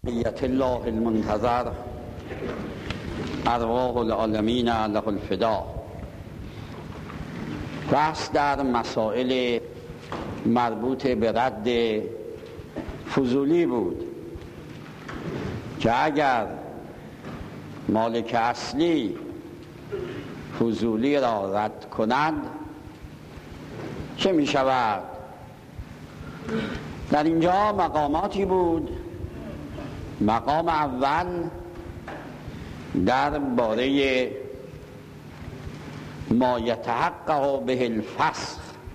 بقیت الله المنتظر ارواح العالمین له الفدا. بحث در مسائل مربوط به رد فضولی بود که اگر مالک اصلی فضولی را رد کند چه می شود؟ در اینجا مقاماتی بود. مقام اول در باره ما یتحقق به الفسخ.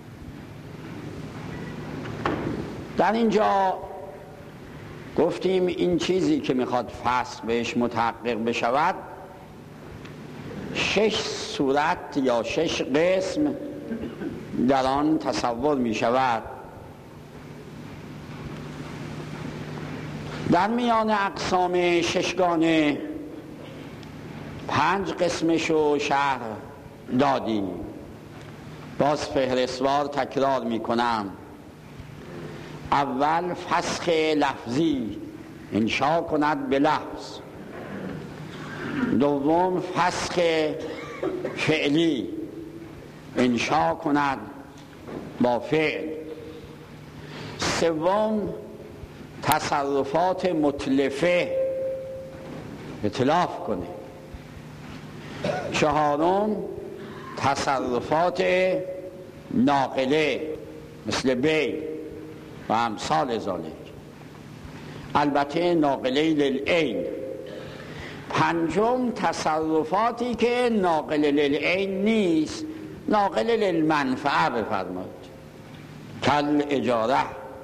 در اینجا گفتیم این چیزی که میخواد فسخ بهش متحقق بشود 6 صورت یا 6 قسم در آن تصور می شود. در میان اقسام 6 گانه 5 قسمشو شرح دادیم. باز فهرستوار تکرار می کنم. اول فسخ لفظی، انشا کند به لفظ. دوم فسخ فعلی، انشا کند با فعل. سوم تصرفات متلفه، اتلاف کنه. چهارم تصرفات ناقله مثل بی و امثال ذالک، البته ناقله للعین. پنجم تصرفاتی که ناقله للعین نیست، ناقله للمنفعه بفرمایید، کل اجاره.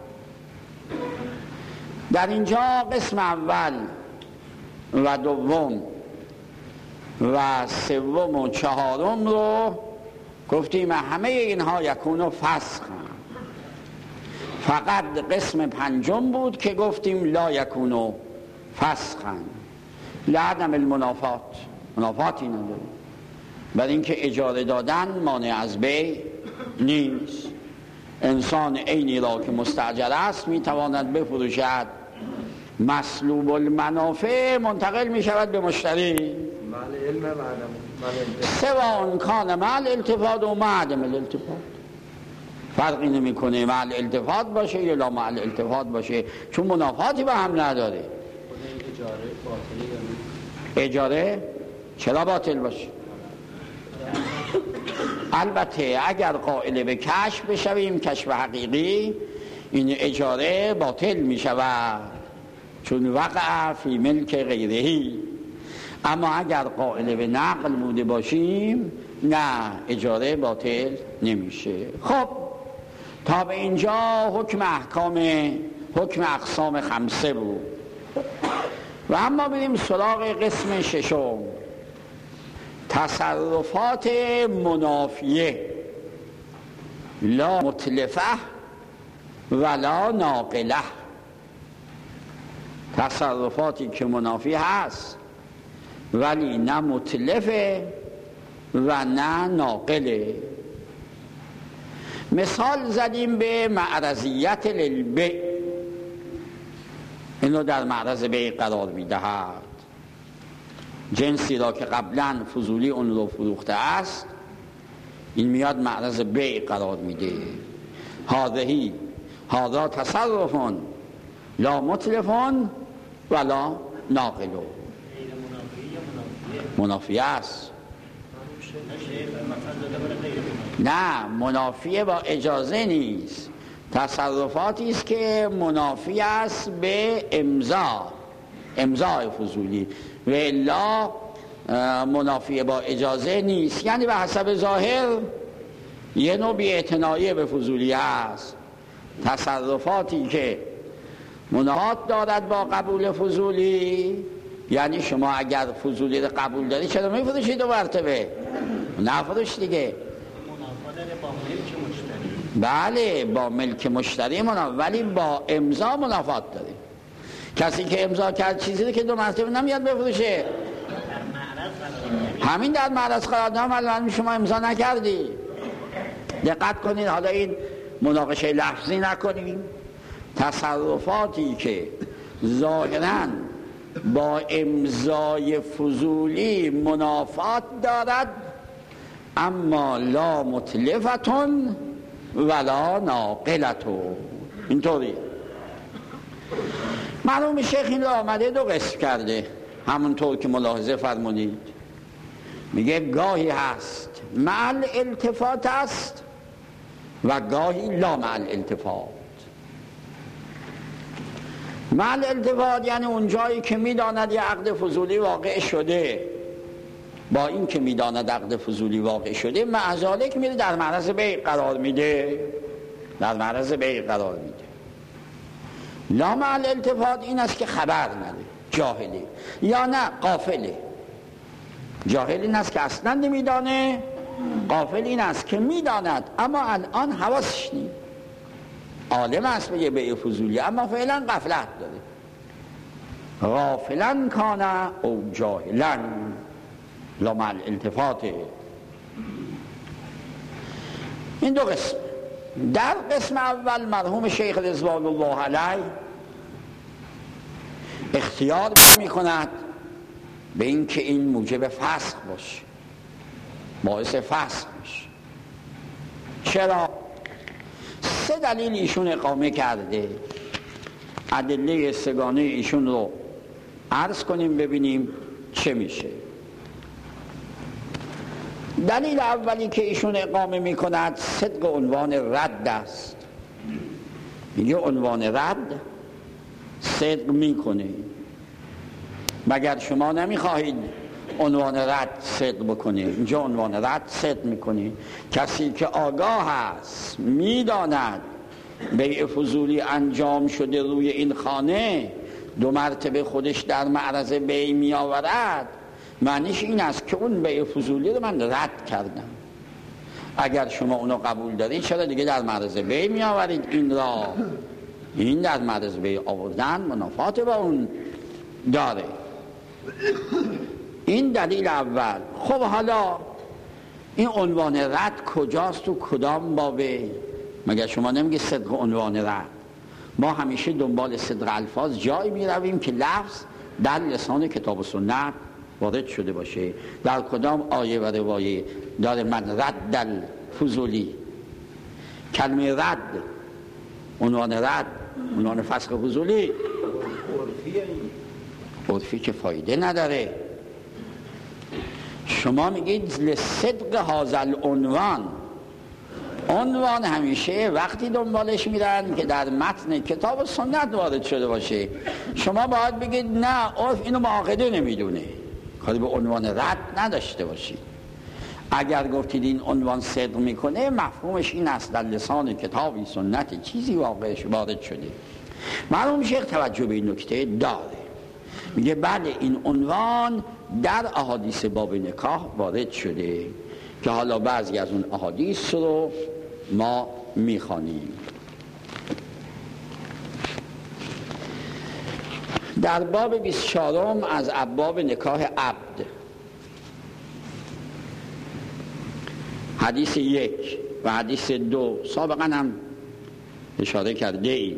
در اینجا قسم اول و دوم و سوم و چهارم رو گفتیم همه اینها یکونو فسخ. فقط قسم پنجم بود که گفتیم لا یکونو فسخا لعدم المنافات، منافاتی نداره، برای اینکه اجاره دادن مانع از بیع نیست. انسان عینی را که مستاجر است میتواند بفروشد، مسلوب المنافع منتقل می شود به مشتری، سواء کان مع الالتفات و مع عدم الالتفات، فرقی نمی کنه مع الالتفات باشه یا لا مع الالتفات باشه، چون منافاتی به هم نداره. اجاره چرا باطل باشه؟ البته اگر قائل به کشف بشویم، کشف حقیقی، این اجاره باطل می شود چون وقع فی ملک غیرهی. اما اگر قائل به نقل بوده باشیم نه، اجاره باطل نمیشه. خب تا به اینجا حکم اقسام 5 بود و اما بریم سراغ قسم 6، تصرفات منافیه، لا متلفه ولا ناقله. تصرفاتی که منافی هست ولی نه متلفه و نه ناقله. مثال زدیم به معرضیت للبیع، اینو در معرض بیع قرار میدهد. جنسی را که قبلا فضولی اون رو فروخته است، این میاد معرض بیع قرار میده. هذا تصرف لا متلفون ولا ناقلو. منافیه است. نه، منافیه با اجازه نیست. تصرفاتی است که منافی است به امضاء فضولی، و الا منافیه با اجازه نیست. یعنی به حسب ظاهر یه نوع بی‌اعتنایی به فضولی است. تصرفاتی که منافات دارد با قبول فضولی، یعنی شما اگر فضولی رو قبول داری چرا میفروشی 2 مرتبه؟ نفروش دیگه. بله با ملک مشتری ولی با امضا منافات داری. کسی که امضا کرد چیزی رو که 2 مرتبه نمیاد بفروشه، همین در معرض قرار دادن، الان شما امضا نکردی. دقت کنید، حالا این مناقشه لفظی نکنیم. تصرفاتی که ظاهراً با امضای فضولی منافات دارد، اما لا متلفتون ولا ناقلتون. اینطوری مرحوم شیخ این را آمده دو قسم کرده، همونطور که ملاحظه فرمودید. میگه گاهی هست مع الالتفات است و گاهی لا مع الالتفات. مع الالتفات یعنی اون جایی که میداند یه عقد فضولی واقع شده، با این که میداند عقد فضولی واقع شده مع ذالک میره در معرض بیع قرار میده، در معرض بیع قرار میده. لا مع الالتفات این است که خبر نده، جاهلی یا نه غافله. جاهل این است که اصلا نمیدانه، غافل این است که میداند اما الان حواسش نیست. عالم است به بیع فضولی اما فعلا غفلت داره. غافلا کان او جاهلا لا مع الالتفات. این دو قسم. در قسم اول مرحوم شیخ رضوان الله علیه اختیار می کند به این که این موجب فسخ باشه، باعث فسخ باشه. چرا؟ سه دلیل ایشون اقامه کرده. ادله سگانه ایشون رو عرض کنیم ببینیم چه میشه. دلیل اولی که ایشون اقامه می کند صدق عنوان رد است. میگه عنوان رد صدق میکنه. مگر شما نمیخواهید عنوان رد صدق بکنه؟ اینجا عنوان رد صدق میکنه. کسی که آگاه است میداند بیع فضولی انجام شده روی این خانه، دو مرتبه خودش در معرض بیع میآورد، معنیش این است که اون بیع فضولی رو من رد کردم. اگر شما اونو قبول دارید چرا دیگه در معرض بیع میآورید این را؟ این در معرض بیع آوردن منافات با اون داره. این دلیل اول. خب حالا این عنوان رد کجاست و کدام بابه؟ مگر شما نمیگه صدق عنوان رد؟ ما همیشه دنبال صدق الفاظ جایی میرویم که لفظ در لسان کتاب و سنت وارد شده باشه. در کدام آیه و روایه داره من رد الفضولی؟ کلمه رد، عنوان رد، عنوان فسخ فضولی عرفی که فایده نداره. شما میگید لصدق هذا عنوان. عنوان همیشه وقتی دنبالش میرن که در متن کتاب و سنت وارد شده باشه. شما باید بگید نه، عرف اینو معاقده نمیدونه، کاری به عنوان رد نداشته باشید. اگر گفتید این عنوان صدق میکنه، مفهومش این است در لسان کتابی سنت چیزی واقعش وارد شده. مرحوم شیخ توجه به این نکته داره. میگه بله این عنوان در احادیث باب نکاح وارد شده که حالا بعضی از اون احادیث رو ما میخوانیم. در باب 24 از ابواب نکاح عبد، حدیث 1 و حدیث 2 سابقا هم اشاره کرده ایم.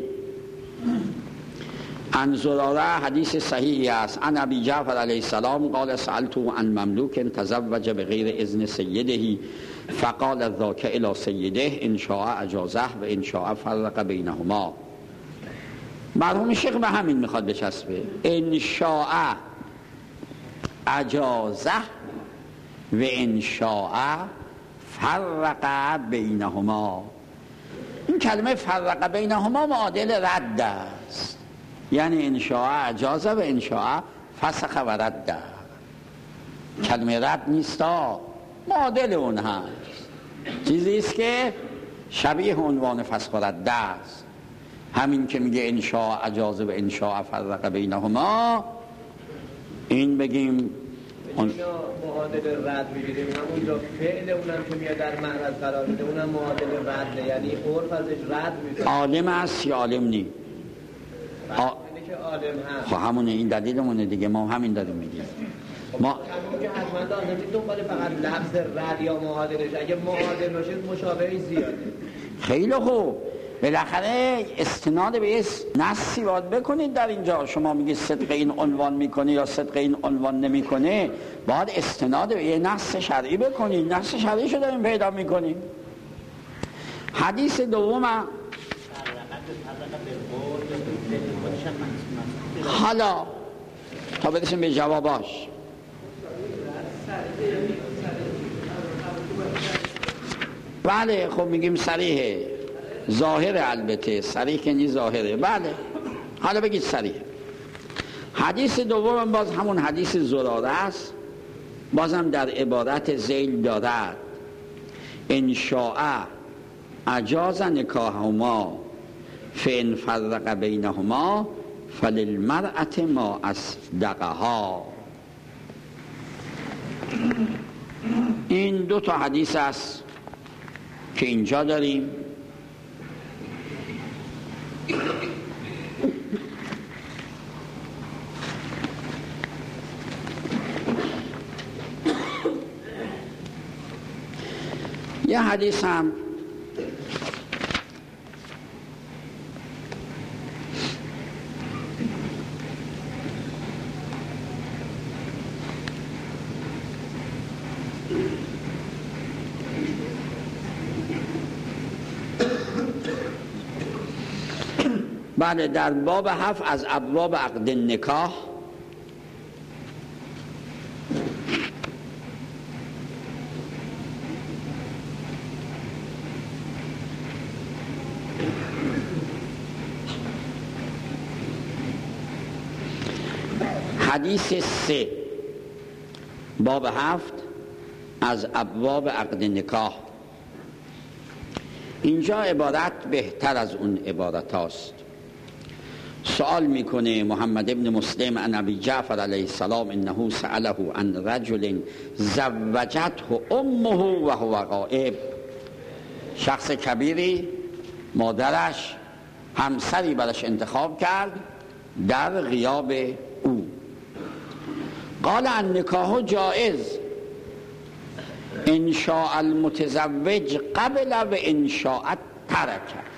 عن زراره حدیث صحیحی است. عن ابی جعفر علیه السلام قال سألت عن مملوک تزوج بغیر اذن سیده فقال ذاک الی سیده ان شاء اجازه و ان شاء فرق بینهما. مرحوم شیخ به همین میخواد بچسبه، ان شاء اجازه و ان شاء فرق بینهما. این کلمه فرق بینهما معادل رد است، یعنی ان شاء اجازه و ان شاء فسخ و رد. کلمه رد نیستا، معادل اون هست، چیزی است که شبیه عنوان فسخ و رد است. همین که میگه ان شاء اجازه و ان شاء فرق بینهما، این بگیم معادل رد می‌بینیم. همونجا فعل اونم که میاد در معرض قرار میده اونم معادل رد، یعنی عرف ازش رد میشه. عالم است یا عالم نی؟ که عالم هست. خب همونه، این دلیلمونه دیگه، ما همین داریم میگیم. ما همون که حتما لازم نیست دنبال فقط لفظ رد یا معادلش، اگه معادل باشه مشابهی زیاده. خیلی خوب، بالاخره استناد به نصی باید بکنید. در اینجا شما میگید صدق این عنوان میکنه یا صدق این عنوان نمیکنه، باید استناد به یه نص شرعی بکنید. نص شرعی شو داریم پیدا میکنیم. حدیث دوم، حالا تا برسیم به جواباش. بله خب میگیم صریحه، ظاهره، البته صریح که نی ظاهره. بله حالا بگید صریحه. حدیث دوم باز همون حدیث زراره است، بازم در عبارت ذیل دارد ان شاء اجاز نکاحهما فان فرق بینهما فللمرأة ما اصدقها. این دو تا حدیث است که اینجا داریم. یه حدیث هم بله در باب 7 از ابواب عقد نکاح حدیث 3 باب 7 از ابواب عقد نکاح. اینجا عبارت بهتر از اون عبارت هاست. سوال میکنه محمد ابن مسلم عن ابی جعفر علیه السلام انه سأله عن رجل زوجته امه و هو غائب. شخص کبیری مادرش همسری برش انتخاب کرد در غیاب او. قال النکاح جائز ان شاء المتزوج قبل و ان شاء ترک.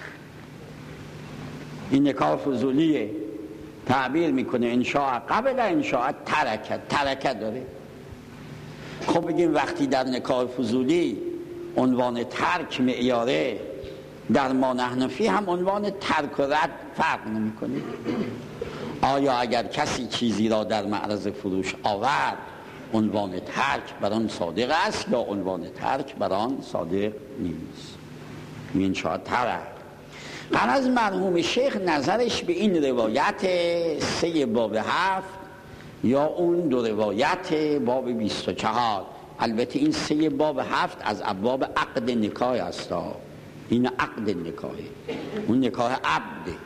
این نکاح فضولیه، تعبیر میکنه ان شاء قبل ان شاء ترک داره. خب بگیم وقتی در نکاح فضولی عنوان ترک معیاره، در ما نحنفی هم عنوان ترک و رد فرق نمیکنه. آیا اگر کسی چیزی را در معرض فروش آورد عنوان ترک بر آن صادق است یا عنوان ترک بر آن صادق نیست؟ این شاید ترک. غرض مرحوم شیخ نظرش به این روایت 3 باب 7 یا اون 2 روایت باب 24. البته این 3 باب 7 از ابواب عقد نکاح است. این عقد نکاحه، اون نکاح عبده.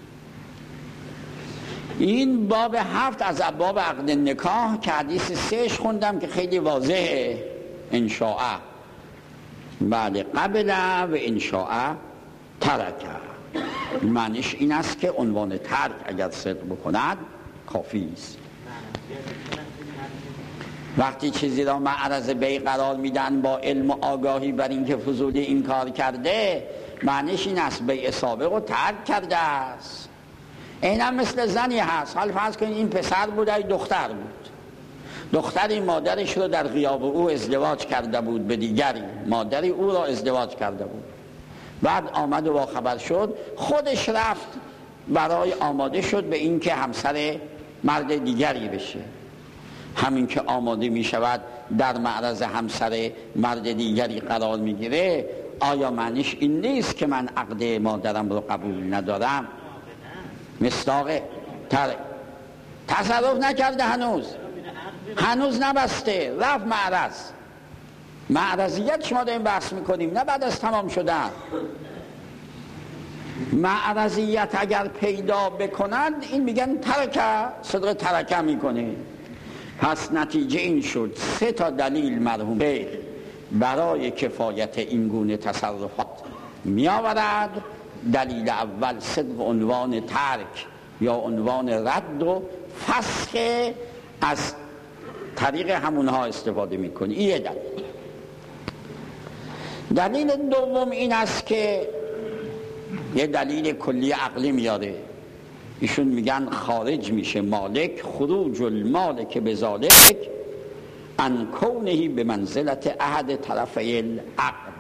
این باب 7 از ابواب عقد نکاح که حدیث 3 خوندم که خیلی واضحه، ان شاء بعد قبل و ان شاء ترک. معنیش این است که عنوان ترک اگر صدق بکند کافی است. وقتی چیزی را معرض بیع قرار میدن با علم و آگاهی بر اینکه فضولی این کار کرده، معنیش این است بیع سابق رو ترک کرده است. اینم مثل زنی هست، حال فرض کنید این پسر بود ای دختر بود. دختری مادرش رو در غیاب او ازدواج کرده بود به دیگری، مادری او را ازدواج کرده بود. بعد آمد و با خبر شد، خودش رفت برای آماده شد به این که همسر مرد دیگری بشه. همین که آماده می شود در معرض همسر مرد دیگری قرار می گیره، آیا معنیش این نیست که من عقد مادرم رو قبول ندارم؟ مصداق تصرف نکرده، هنوز نبسته، رفت معرض. معرضیت شما داریم بحث میکنیم، نه بعد از تمام شدن. معرضیت اگر پیدا بکنند این میگن ترکه، صدق ترکه میکنه. پس نتیجه این شد 3 تا دلیل مرحوم برای کفایت این گونه تصرفات می آورد. دلیل اول صدق عنوان ترک یا عنوان رد و فسخ از طریق همونها استفاده میکنی. این یه دلیل. دلیل دوم این است که یه دلیل کلی عقلی میاره. ایشون میگن خارج میشه مالک، خروج المالک بذالک عن کونه به منزلت احد طرفی العقد.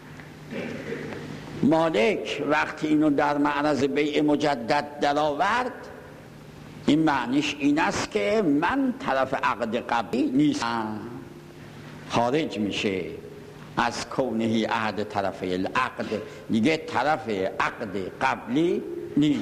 مالک وقتی اینو در معرض بیع مجدد درآورد، این معنیش این است که من طرف عقد قبلی نیستم، خارج میشه از کونه احد طرفی العقد، دیگه طرف عقد قبلی نیست.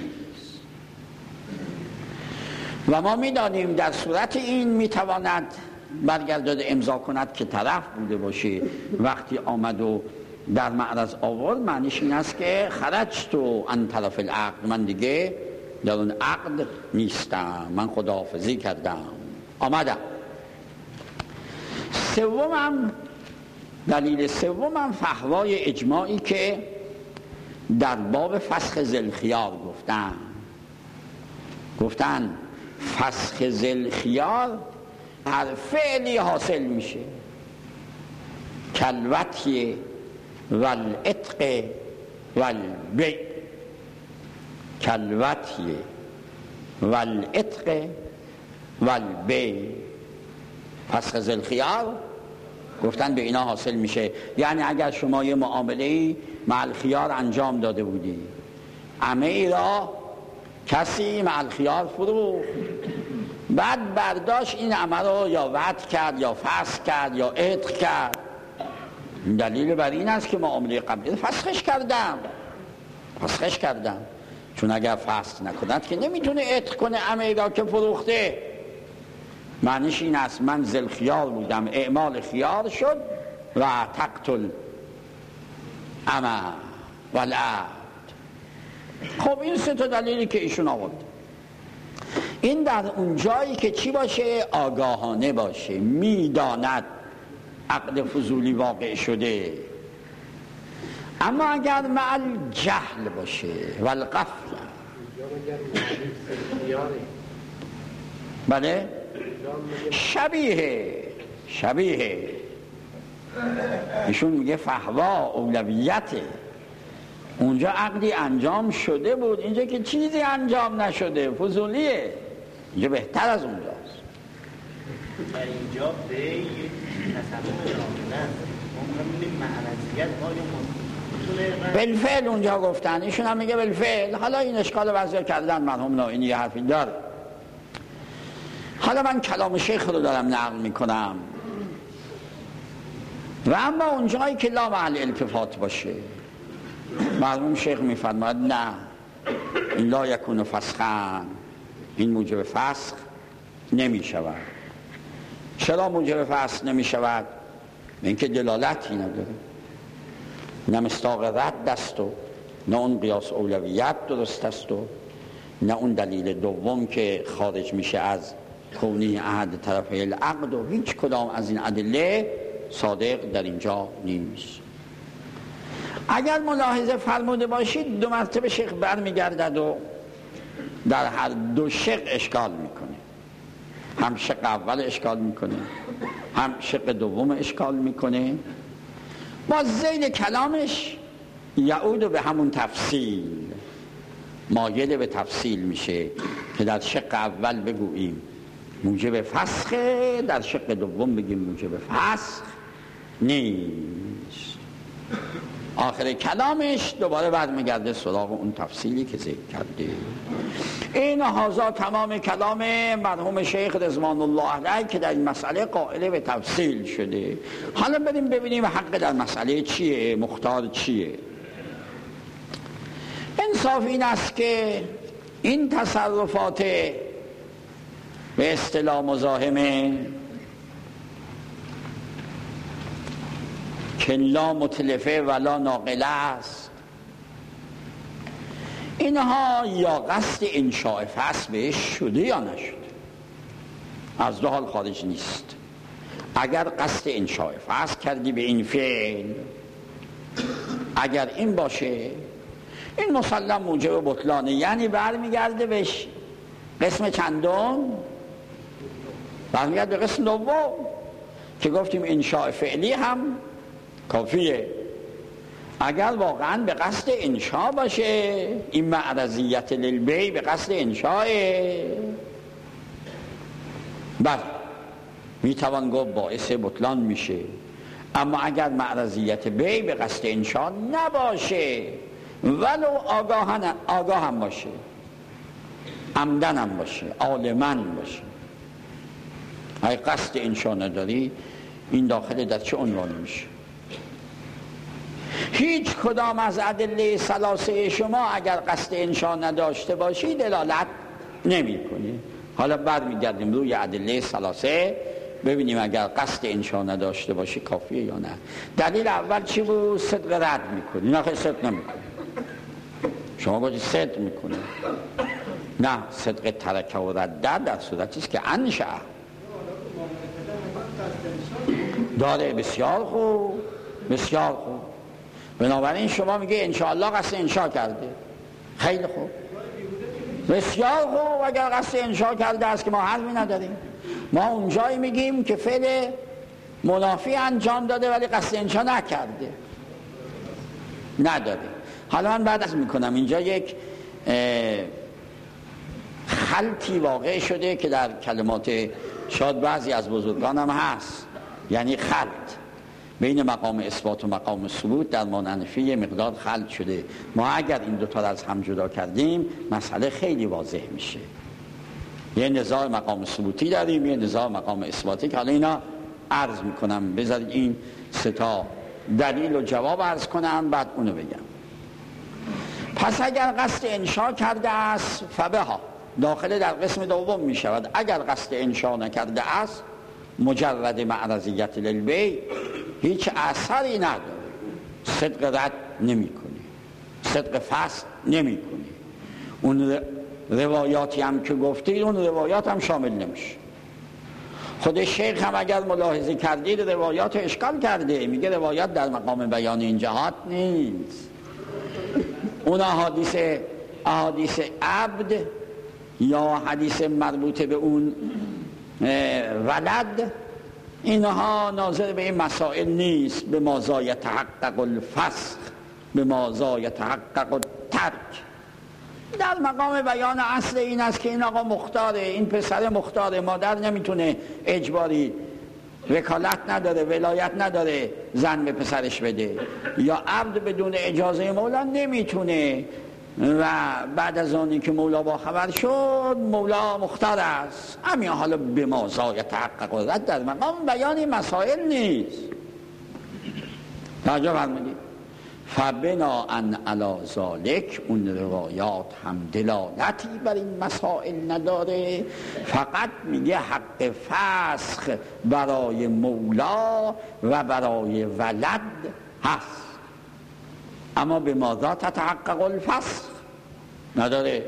و ما میدانیم در صورت این میتواند برگرداده امضا کند که طرف بوده باشه. وقتی آمد و در معرض آورد، معنیش این است که خرجت عن طرف العقد، من دیگه در اون عقد نیستم، من خداحافظی کردم، آمدم. دلیل سومم فحوای اجماعی که در باب فسخ ذوالخیار گفتن فسخ ذوالخیار هر فعلی حاصل میشه، کلوتی والعتق والبیع، کلوتی والعتق والبیع. فسخ ذوالخیار گفتن به اینا حاصل میشه. یعنی اگر شما یه معامله‌ای مع الخیار انجام داده بودی، عمه ای را کسی مع الخیار فروخت، بعد برداشت این عمه رو یا وعد کرد یا فسخ کرد یا عتق کرد، دلیل بر این است که معامله قبلی فسخش کردم. چون اگر فسخ نکند که نمیتونه عتق کنه عمه ای را که فروخته. معنیش این است من ذوالخیار بودم، اعمال خیار شد و تقتل عمه والعبد. خب این سه تا دلیلی که ایشون آورد، این در اون جایی که چی باشه؟ آگاهانه باشه، میداند عقد فضولی واقع شده. اما اگر مع الجهل باشه والغفله، بله شبیه ایشون میگه فحوا اولویته. اونجا عقدی انجام شده بود، اینجا که چیزی انجام نشده، فضولیه، اینجا بهتر از اونجاست. در اینجا به یک تصور رامنن ممکنه معرضیت بالفعل اونجا گفتن، ایشون هم میگه بالفعل. حالا این اشکال وضع کردن مرحوم نائینی یه حرفی داره. حالا من کلام شیخ رو دارم نقل میکنم. و اما اونجایی که لا محل التفات باشه، مرحوم شیخ میفرماید نه، این لا یکون فسخا، این موجب فسخ نمیشود. چرا موجب فسخ نمیشود؟ اینکه دلالتی نداره، نه مصداق رد است و نه اون قیاس اولویت درست است و نه اون دلیل دوم که خارج میشه از کونی احد طرفی العقد، و هیچ کدام از این ادله صادق در اینجا نیست. اگر ملاحظه فرموده باشید، دو مرتبه شیخ برمیگردد و در هر دو شق اشکال میکنه. هم شق اول اشکال میکنه، هم شق دوم اشکال میکنه. با ذیل کلامش یعود به همون تفصیل، مایل به تفصیل میشه که در شق اول بگوییم موجب فسخ، در شق دوم بگیم موجب فسخ نیست. آخر کلامش دوباره برمیگرده سراغ اون تفصیلی که ذکر کرده. این هازا تمام کلام مرحوم شیخ رضوان الله علیه که در این مسئله قائل به تفصیل شده. حالا بریم ببینیم حق در مسئله چیه، مختار چیه. انصاف این است که این تصرفات به اصطلاح مزاحمه که لا متلفه ولا ناقله است، اینها یا قصد انشاء فصل بهش شده یا نشده، از دو حال خارج نیست. اگر قصد انشاء فصل کردی به این فعل، اگر این باشه، این مسلم موجب بطلانه، یعنی برمیگرده بهش قسم چندم، برمیگرده به قسم دوم که گفتیم انشاء فعلی هم کافیه. اگر واقعا به قصد انشا باشه، این معرضیت للبی به قصد انشاه، بله میتوان گفت باعث بطلان میشه. اما اگر معرضیت بی به قصد انشا نباشه، ولو آگاه هم باشه، عمدن هم باشه، عالمن باشه، اگه قصد انشا نداری، این داخل در چه عنوانی میشه؟ هیچ کدام از ادله ثلاثه شما اگر قصد انشا نداشته باشی دلالت نمی کنی. حالا برمیگردیم روی ادله ثلاثه ببینیم اگر قصد انشا نداشته باشی کافیه یا نه. دلیل اول چی بود؟ صدق رد میکنی. نه خیلی صدق نمیکنی. شما گوشی صدق میکنی. نه، صدق ترکه و رد در صورتی است که انشا داره. بسیار خوب، بسیار خوب. بنابراین شما میگه انشاءالله قصد انشا کرده. خیلی خوب، بسیار خوب. اگر قصد انشا کرده است که ما حرفی نداریم. ما اونجایی میگیم که فعل منافی انجام داده ولی قصد انشا نکرده، نداره. حالا من بعد از میکنم اینجا یک خلطی واقع شده که در کلمات شاید بعضی از بزرگان هم هست، یعنی خلط بین مقام اثبات و مقام ثبوت در ماننفی یه مقدار خلط شده. ما اگر این دوتا را از هم جدا کردیم مسئله خیلی واضح میشه. یه نزاع مقام ثبوتی داریم، یه نزاع مقام اثباتی که حالا اینا عرض میکنم. بذارید این سه تا دلیل و جواب عرض کنم بعد اونو بگم. پس اگر قصد انشا کرده است فبها، داخل در قسم دوم میشود. اگر قصد انشا نکرده است مجرد معرضیت للبی هیچ اثری نداره. صدق رد نمی کنی، صدق فصل نمی کنی. اون روایاتی هم که گفتید اون روایات هم شامل نمیشه. خود شیخ هم اگر ملاحظه کردید روایات اشکال کرده، میگه روایات در مقام بیان این جهات نیست. اون احادیث عبد یا حدیث مربوط به اون ولد، اینها ناظر به این مسائل نیست. به مازا یتحقق الفسخ، به مازا یتحقق الترک. در مقام بیان اصل این است که این آقا مختاره، این پسر مختاره، مادر نمیتونه اجباری، وکالت نداره، ولایت نداره زن به پسرش بده، یا عبد بدون اجازه مولا نمیتونه. و بعد از آنی که مولا با خبر شد مولا مختار است. همین حالا به مازا یتحقق الرد در مقام بیان مسائل نیست. توجه فرمودید؟ فبناءً علی ذلک اون روایات هم دلالتی بر این مسائل نداره، فقط میگه حق فسخ برای مولا و برای ولد هست، اما به ماذا تتحقق الفسخ نداره.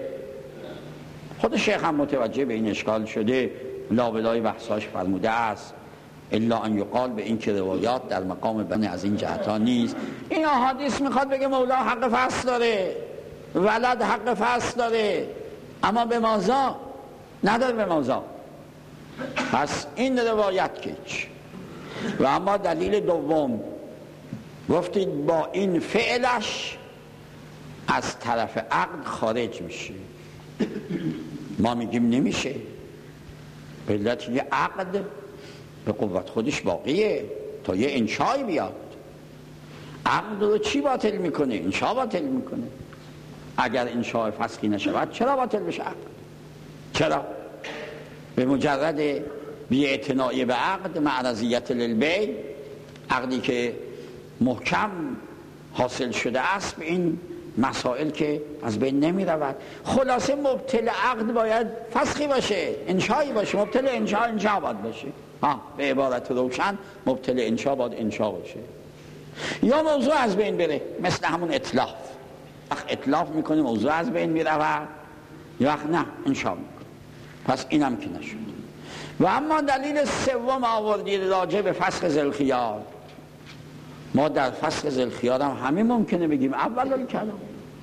خود شیخ هم متوجه به این اشکال شده، لابلای بحثاش فرموده است الا ان یقال، به این که روایات در مقام بنی از این جهتا نیست. این احادیث میخواد بگه مولا حق فصل داره، ولد حق فصل داره، اما به مازا نداره. به مازا پس این روایت کیچ. و اما دلیل دوم گفتید با این فعلش از طرف عقد خارج میشه. ما میگیم نمیشه، به علت یه عقد به قوت خودش باقیه تا یه انشای بیاد. عقد رو چی باطل میکنه؟ انشا باطل میکنه. اگر انشای فسخی نشود چرا باطل بشه عقد؟ چرا؟ به مجرد بی‌اعتنایی به عقد، معرضیت للبی، عقدی که محکم حاصل شده است، به این مسائل که از بین نمی رود. خلاصه مبطل عقد باید فسخی باشه، انشایی باشه. مبطل انشا باید باشه. به عبارت روشن مبطل انشا باید انشا باشه، یا موضوع از بین بره، مثل همون اطلاف. اطلاف میکنه موضوع از بین می رود، یا نه انشا میکنه. پس اینم که نشد. و اما دلیل سوم آوردید راجع به فسخ ذوالخیار. ما در فسخ ذوالخیار هم همین ممکنه بگیم اول الکلام.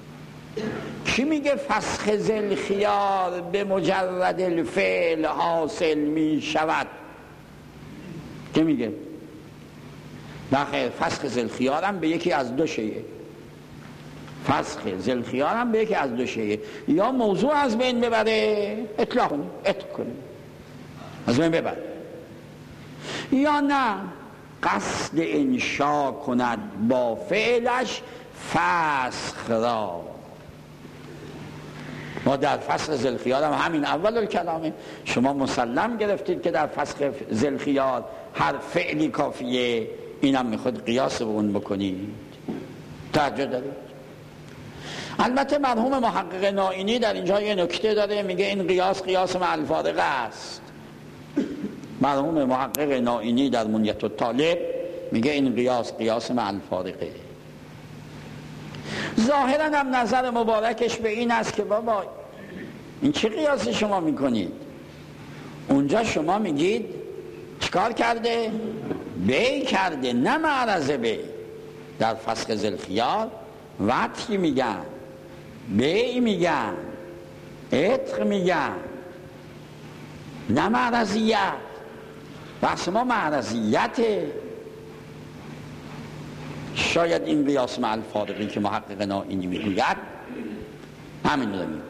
کی میگه فسخ ذوالخیار به مجرد الفعل حاصل می شود؟ کی میگه؟ بخیر فسخ ذوالخیار هم به یکی از دو شیء، فسخ ذوالخیار هم به یکی از دو شیء، یا موضوع از بین ببره، اطلاق کنیم، اطلاق کنیم از بین ببره، یا نه قصد انشا کند با فعلش فسخ را. ما در فسخ ذوالخیار هم همین اول الکلامه، شما مسلم گرفتید که در فسخ ذوالخیار هر فعلی کافیه، اینم میخواد قیاس به اون بکنید. توجه دارید؟ البته مرحوم محقق نائینی در اینجا یه نکته داره، میگه این قیاس مع الفارقه است. مرحوم محقق نائینی در منیت الطالب میگه این قیاس مع الفارقه. ظاهرا هم نظر مبارکش به این است که بابا این چه قیاسی شما میکنید؟ اونجا شما میگید چیکار کرده؟ بی کرده، نه معرض بی. در فسخ ذوالخیار وطی میگن، بی میگن، عتق میگن، نه معرضیت. بحث ما معرضیته. شاید این قیاس مع الفارقی که محقق نائینی میگوید همین رو میگه.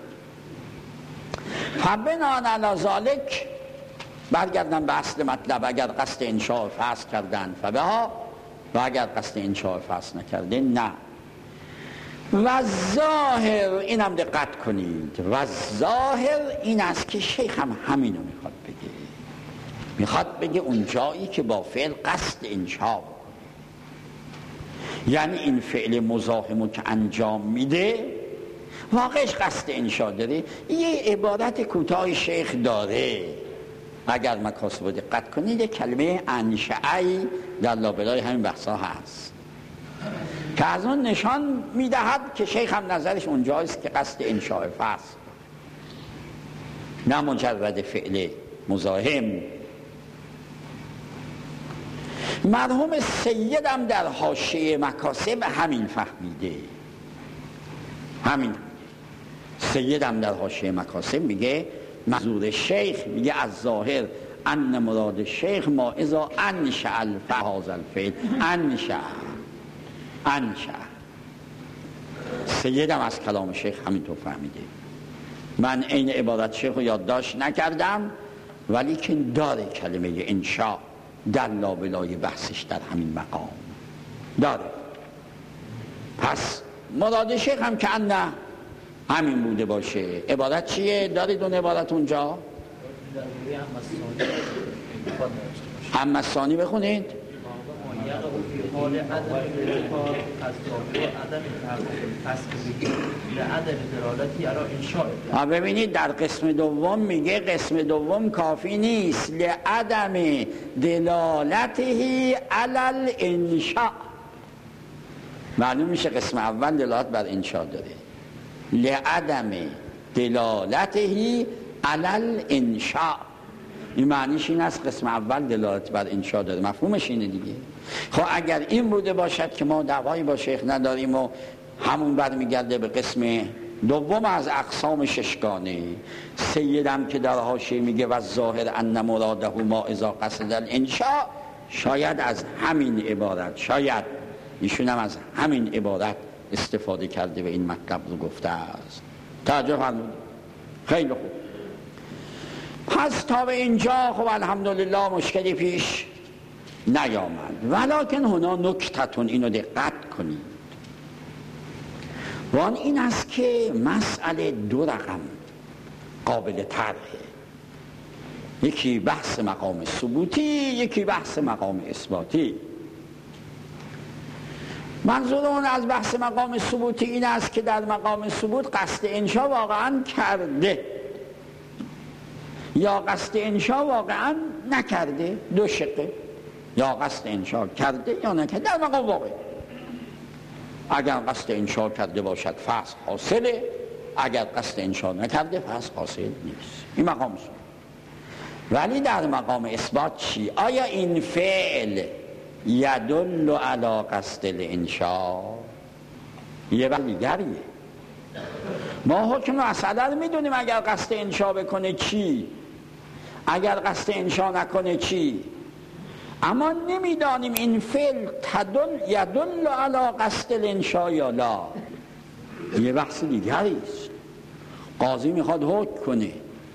فبناء علی ذلک برگردن به اصل مطلب، اگر قصد انشاء فصل کردن فبها، و اگر قصد انشاء فصل نکرده نه. و ظاهر، اینم دقت کنید، و ظاهر این است که شیخ هم همینو میخواد بگه. میخواد بگه اون جایی که با فعل قصد انشاء بکنه، یعنی این فعل مزاحمو که انجام میده واقعش قصد انشاء داره. یه عبارت کوتاه شیخ داره، اگر مکاسب دقت کنید، کلمه انشعی در لابلای همین بحثا هست که از اون نشان میدهد که شیخ هم نظرش اونجاست که قصد انشاء فصل، نه مجرد فعل مزاحم. مرحوم سیدم در حاشیه مکاسب همین فهمیده، همین سیدم در حاشیه مکاسب میگه منظور شیخ، میگه از ظاهر ان مراد شیخ ما اذا انشأ هذا الفعل، انشأ سیدم از کلام شیخ همینطور فهمیده. من این عبارت شیخ رو یادداشت نکردم، ولی که داره کلمه انشاء در لابلای بحثش در همین مقام داره. پس مراد شیخ هم که نه همین بوده باشه. عبارت چیه؟ دارید اون عبارت اونجا؟ هم ثانی بخونید. ببینید در قسم دوم میگه قسم دوم کافی نیست، لعدم دلالته علی الانشاء. معلوم میشه قسم اول دلالت بر انشاء داره، لعدم دلالته علی الانشاء. این معنیش این است قسم اول دلالت بر انشاء داره، مفهومش اینه دیگه. خب اگر این بوده باشد که ما دعوایی با شیخ نداریم و همون برمیگرده به قسم دوم از اقسام ششگانه، سیدم که در حاشیه میگه و ظاهر ان مراده ما اذا قصد الانشاء، شاید از همین عبارت، شاید ایشون هم از همین عبارت استفاده کرده و این مطلب رو گفته است. توجه فرمودید؟ خیلی خوب. پس تا به اینجا خب الحمدلله مشکلی پیش نیامد. ولکن هنا نکتتون، اینو دقت کنید، وان این است که مسئله دو رقم قابل طرحه، یکی بحث مقام ثبوتی، یکی بحث مقام اثباتی. منظور اون از بحث مقام ثبوتی این است که در مقام ثبوت قصد انشاء واقعا کرده یا قصد انشاء واقعا نکرده، دو شقه، یا قصد انشاء کرده یا نکرده در مقام واقع. اگر قصد انشاء کرده باشد فسخ حاصله، اگر قصد انشاء نکرده فسخ حاصل نیست. این مقام ثبوت. ولی در مقام اثبات چی؟ آیا این فعل یدل علی قصد الانشاء؟ یه دیگریه. ما حکم مسئله رو میدونیم، اگر قصد انشاء بکنه چی، اگر قصد انشاء نکنه چی، اما نمیدانیم این فعل یدل علی قصد الانشاء یا لا. یه بحث دیگری است. قاضی میخواد حکم کنه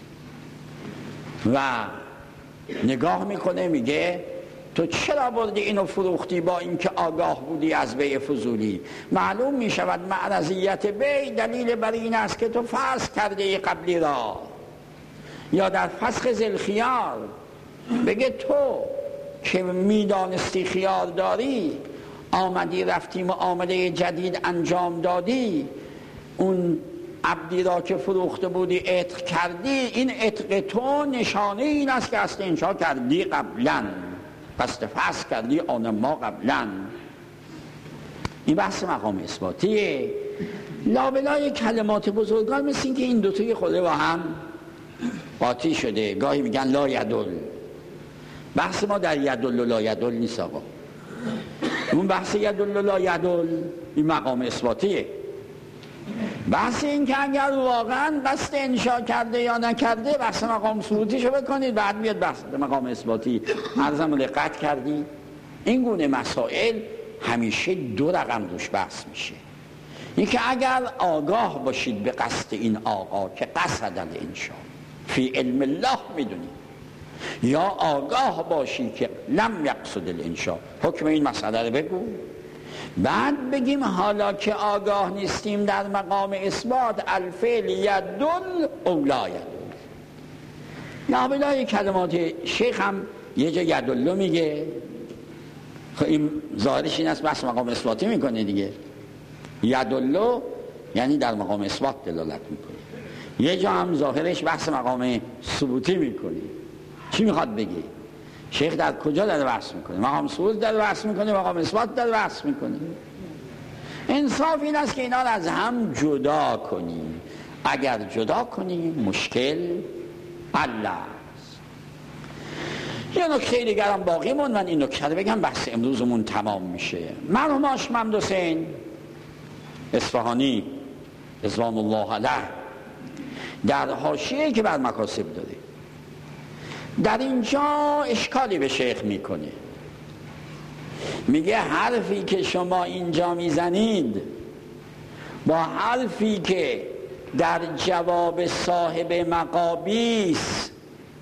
و نگاه میکنه میگه تو چرا بردی اینو فروختی با اینکه آگاه بودی از بیع فضولی؟ معلوم میشود معرضیت بیع دلیل بر این است که تو فسخ کرده قبلی را. یا در فسخ ذی الخیار بگه تو که میدانستی خیار داری آمدی رفتی معامله جدید انجام دادی، اون عبدی را که فروخته بودی عتق کردی، این عتق تو نشانه این است که قصد انشاء کردی قبلا، قصد فسخ کردی آن ما قبلا. این بحث مقام اثباتیه. لابلای کلمات بزرگان مثل این که این دوتای خوده با هم قاطی شده. گاهی میگن لا یدل. بحث ما در یدل و لا یدل نیست آقا. اون بحث یدل و لا یدل این مقام اثباتیه. بحث این که اگر واقعا قصد انشاء کرده یا نکرده بحث مقام ثبوتیشو بکنید، بعد بیاد بحث مقام اثباتی. عرضم دقت کردی این گونه مسائل همیشه دو رقم روش بحث میشه. این که اگر آگاه باشید به قصد این آقا که قصد الانشاء فی علم الله میدونید، یا آگاه باشی که لم یقصد الانشاء، حکم این مسئله رو بگو. بعد بگیم حالا که آگاه نیستیم در مقام اثبات الفعل یدل او لا یدل. یا بلای کلمات شیخ هم یه جا یدل میگه، خب این ظاهرش این است بس مقام اثباتی میکنه دیگه. یدل یعنی در مقام اثبات دلالت میکنه. یه جا هم ظاهرش بحث مقام ثبوتی میکنه. چی میخواد بگه؟ شیخ در کجا داره بحث میکنه؟ مقام ثبوت داره بحث میکنه، مقام اثبات داره بحث میکنه. انصاف این است که اینا رو از هم جدا کنیم. اگر جدا کنیم مشکل حل است. یه نکته دیگر هم باقی موند، من این نکته رو بگم بحث امروزمون تمام میشه. مرحوم هاشم محمد حسین اصفهانی رضوان الله علیه در حاشیه‌ای که بر مکاسب داره در اینجا اشکالی به شیخ میکنه. میگه حرفی که شما اینجا میزنید با حرفی که در جواب صاحب مقابیس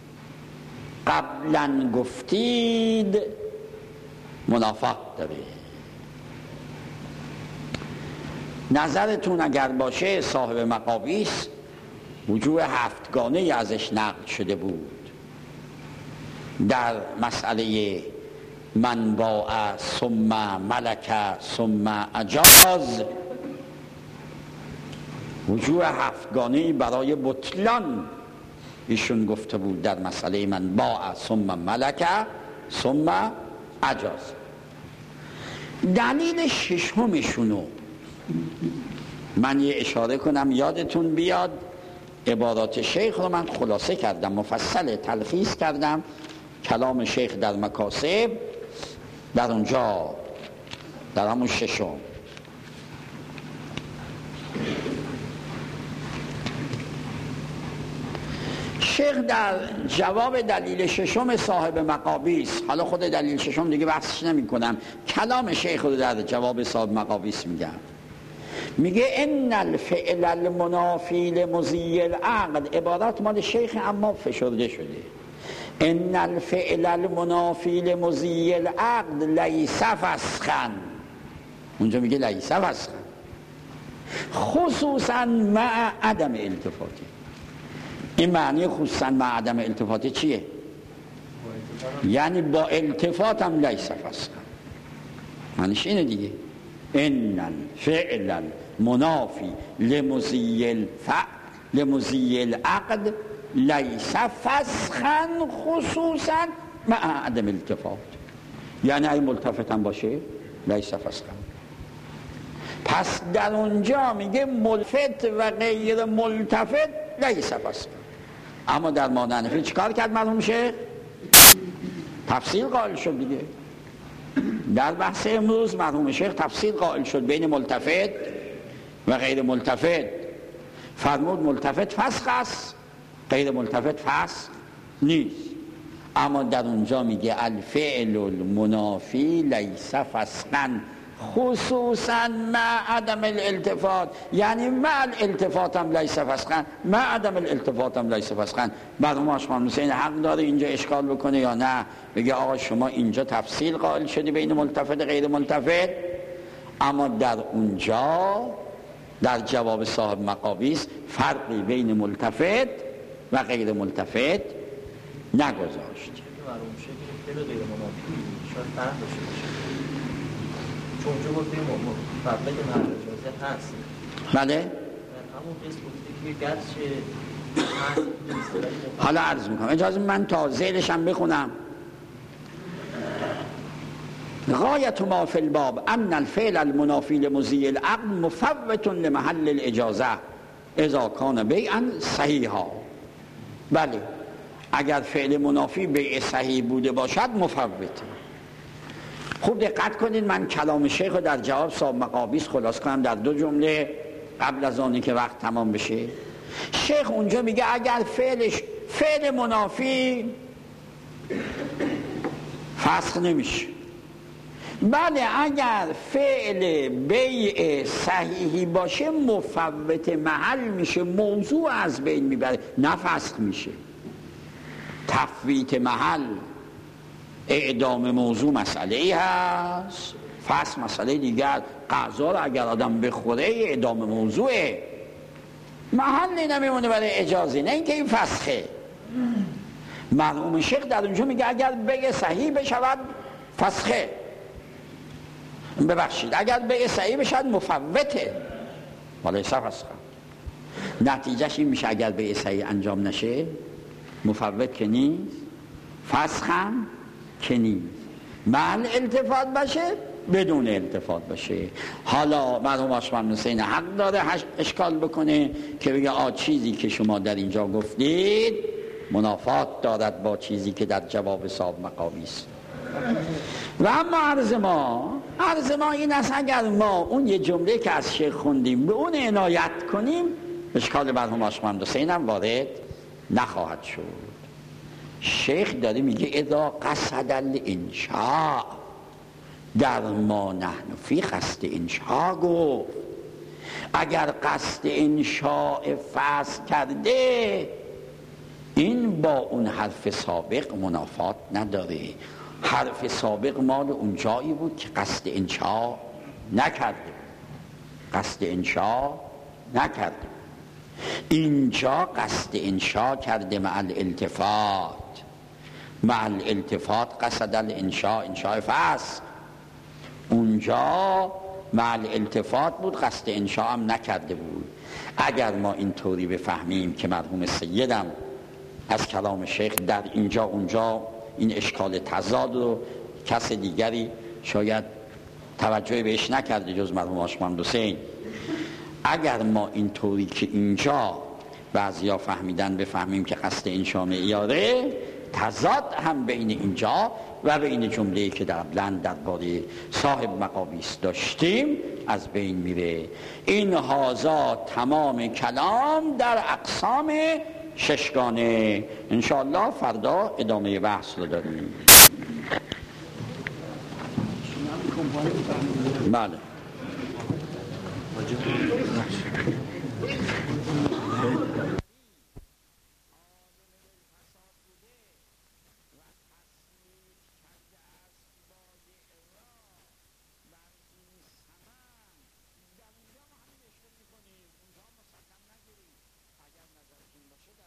قبلا گفتید منافات داره. نظرتون اگر باشه صاحب مقابیس وجوه هفتگانه ازش نقل شده بود در مسئله من باع ثم ملک ثم اجاز. وجوه هفتگانه برای بطلان ایشون گفته بود در مسئله من باع ثم ملک ثم اجاز. دلیل ششمشونو من یه اشاره کنم یادتون بیاد. عبارات شیخ رو من خلاصه کردم، مفصل تلخیص کردم. کلام شیخ در مکاسب در اونجا در همون ششم شیخ در جواب دلیل ششم صاحب مقابیس، حالا خود دلیل ششم دیگه بحثش نمی کنم، کلام شیخ رو در جواب صاحب مقابیس میگم. میگه ان الفعل المنافی لمضی العقد، عبارات مال شیخ اما فشرده شده. ان الفعل المنافی لمضی العقد لیس فسخا، اونجا میگه لیس فسخا، خصوصا مع عدم التفاتی. این معنی خصوصا مع عدم التفاتی چیه؟ یعنی با التفات هم لیس فسخا، معنیش اینه دیگه. ان الفعل المنافی لمضی العقد لیس فسخا خصوصا مع عدم التفات، یعنی اگه ملتفت هم باشه لیس فسخا. پس در اونجا میگه ملتفت و غیر ملتفت لیس فسخا. اما در مانع حنفی چیکار کرد مرحوم شیخ؟ تفصیل قائل شد دیگه. در بحث امروز مرحوم شیخ تفصیل قائل شد بین ملتفت و غیر ملتفت. فرمود ملتفت فسخ است، غیر ملتفت فسخ نیست. اما در اونجا میگه الفعل المنافی لیس فسقا خصوصا مع عدم الالتفات، یعنی مع الالتفات هم لیس فسقا، مع عدم الالتفات هم لیس فسقا. مرحوم آشمان حسین حق داره اینجا اشکال بکنه یا نه؟ بگه آقا شما اینجا تفصیل قائل شدی بین ملتفت غیر ملتفت، اما در اونجا در جواب صاحب مقابیس فرقی بین ملتفت و غیر ملتفت نگذاشت. معلوم شد که غیر منافی شاید فرق داشته باشه، چون اونجا گفتیم مفوت محل اجازه هست. بله؟ همون قسم گفته که گرچه هست. حالا عرض میکنم، اجازه من تا ذیلش هم بخونم. غایت ما فی الباب ان الفعل المنافی لمضی العقد مفوت لمحل الاجازه اذا کان بیعا صحیحا. بله، اگر فعل منافی بیع صحیح بوده باشد مفوته. خوب دقت کنید، من کلام شیخ رو در جواب صاحب مقابیس خلاص کنم در 2 جمله قبل از آنی که وقت تمام بشه. شیخ اونجا میگه اگر فعل منافی فسخ نمیشه. بله، اگر فعل بیع صحیحی باشه مفوت محل میشه، موضوع از بین میبره، نه فسخ میشه. تفویت محل اعدام موضوع مسئله ای هست، فسخ مسئله دیگر. غذا رو اگر آدم بخوره اعدام موضوعه، محلی نمیمونه برای اجازه، نه اینکه این فسخه. مرحوم شیخ در اونجا میگه اگر بیع صحیح بشود فسخه، ببخشید اگر بیع صحیح بشود مفوته ولی فسخه. نتیجهش این میشه اگر بیع صحیح انجام نشه مفوت که نیست، فسخ هم که نیست، محل التفات باشه بدون التفات باشه. حالا مرحوم آشمان حسین حق داره اشکال بکنه که بگه چیزی که شما در اینجا گفتید منافات دارد با چیزی که در جواب صاحب مقابیس. و اما عرض ما این است اگر ما اون یه جمله که از شیخ خوندیم به اون عنایت کنیم اشکال مرحوم آشمان حسین هم وارد نخواهد شد. شیخ داره میگه اذا قصد الانشاء، در ما نحن فی قصد انشاء گفت. اگر قصد انشاء فسخ کرده این با اون حرف سابق منافات نداره. حرف سابق مال اون جایی بود که قصد انشاء نکرده، قصد انشاء نکرده. اینجا قصد انشاء کرده مع الالتفات، مع الالتفات قصد الانشاء، انشاء فسخ. اونجا مع الالتفات بود، قصد انشاء هم نکرده بود. اگر ما اینطوری بفهمیم که مرحوم سیدم از کلام شیخ در اینجا اونجا این اشکال تضاد رو کس دیگری شاید توجه بهش نکرده جز مرحوم آشمان حسین، اگر ما اینطوری که اینجا بعضیا فهمیدن بفهمیم که قصد انشاء معیاره، تضاد هم بین اینجا و بین جمله‌ای که قبلا درباره صاحب مقابیس داشتیم از بین میره. این هازا تمام کلام در اقسام 6 گانه. انشاءالله فردا ادامه بحث رو داریم. بله.